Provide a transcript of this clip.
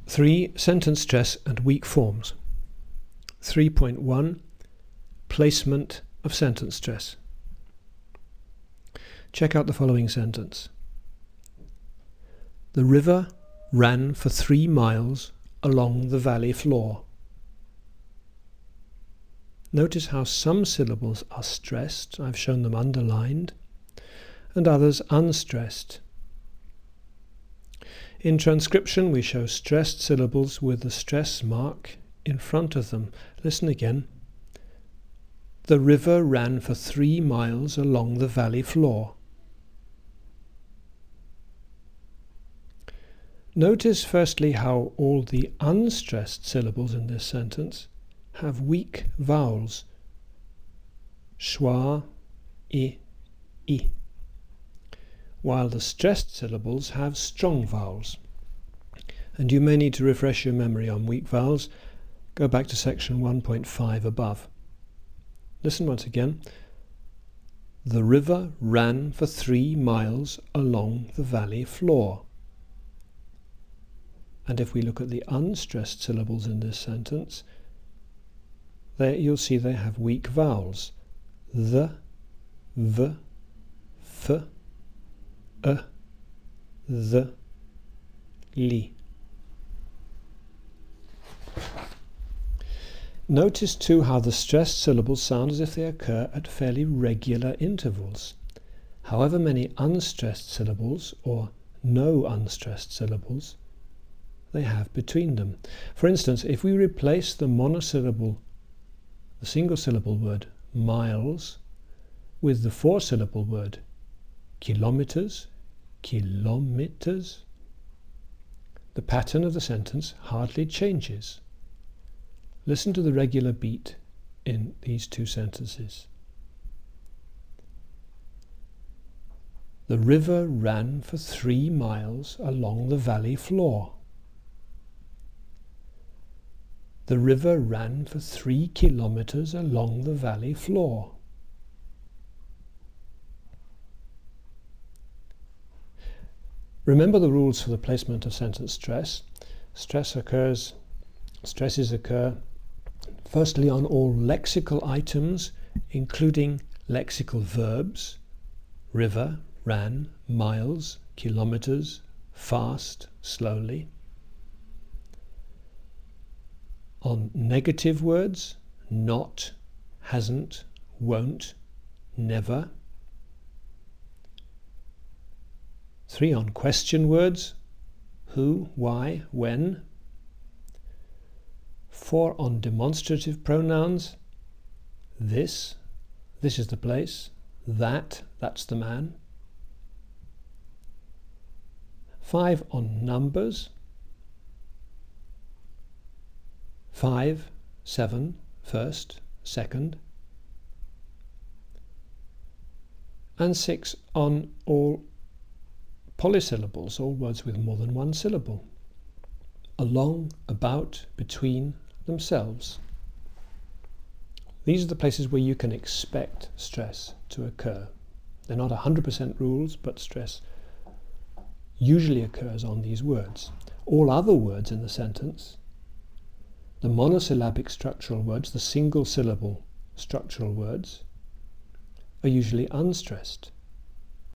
3. Sentence stress and weak forms. 3.1 Placement of sentence stress. Check out the following sentence. The river ran for 3 miles along the valley floor. Notice how some syllables are stressed, I've shown them underlined, and others unstressed. In transcription we show stressed syllables with the stress mark in front of them. Listen again. The river ran for 3 miles along the valley floor. Notice firstly how all the unstressed syllables in this sentence have weak vowels. Schwa, I, while the stressed syllables have strong vowels. And you may need to refresh your memory on weak vowels. Go back to section 1.5 above. Listen once again. The river ran for 3 miles along the valley floor. And if we look at the unstressed syllables in this sentence, there you'll see they have weak vowels. The, v, f, the, li. Notice too how the stressed syllables sound as if they occur at fairly regular intervals. However many unstressed syllables or no unstressed syllables they have between them. For instance, if we replace the monosyllable, the single syllable word miles with the 4-syllable word kilometers, the pattern of the sentence hardly changes. Listen to the regular beat in these two sentences. The river ran for 3 miles along the valley floor. The river ran for 3 kilometers along the valley floor. Remember the rules for the placement of sentence stress. Stresses occur firstly on all lexical items, including lexical verbs, river, ran, miles, kilometers, fast, slowly. On negative words, not, hasn't, won't, never. 3 on question words, who, why, when. 4 on demonstrative pronouns, this is the place, that's the man. 5 on numbers, 5, 7, first, second. And 6 on all polysyllables, all words with more than one syllable. Along, about, between, themselves. These are the places where you can expect stress to occur. They're not 100% rules, but stress usually occurs on these words. All other words in the sentence, the monosyllabic structural words, the single syllable structural words, are usually unstressed.